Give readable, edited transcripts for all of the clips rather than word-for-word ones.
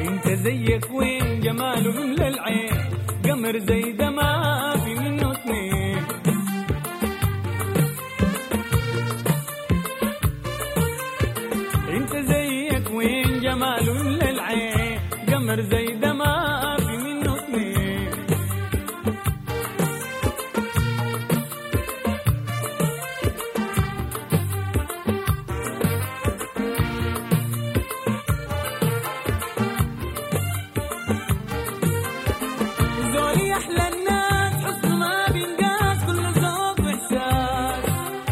انت زيك وين جماله من العين، قمر زي ده ما في منه اثنين. انت زيك وين جماله من العين، قمر زي ده ما في منه اثنين. زولي احلى الناس حسن ما بينقاس، كل ذوق واحساس.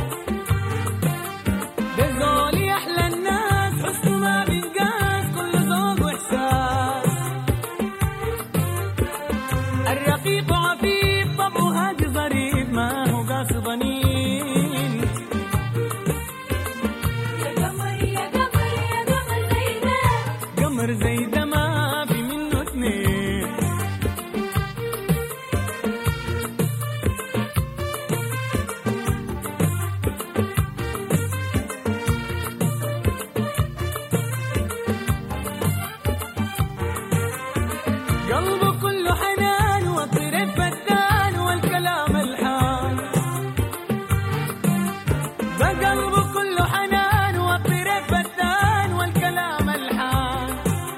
ده زولي احلى الناس حسن ما بينقاس، كل ذوق واحساس. الرقيق عفيف طبعه هادي ظريف، ما هو قاصد ضنين. يا قمر يا قمر يا قمر زي ده، قمر زي ده ما في منه اثنين. قلبه كله حنان وطرف فتان والكلام الحان. ده قلبه كله حنان وطرف فتان والكلام الحان.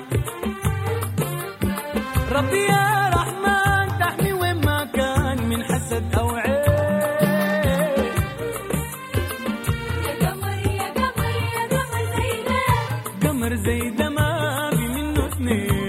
ربي يا رحمن تحمي وين ما كان من حسد أو عين. يا قمر يا قمر يا قمر زي ده، قمر زي ده ما في منه اثنين.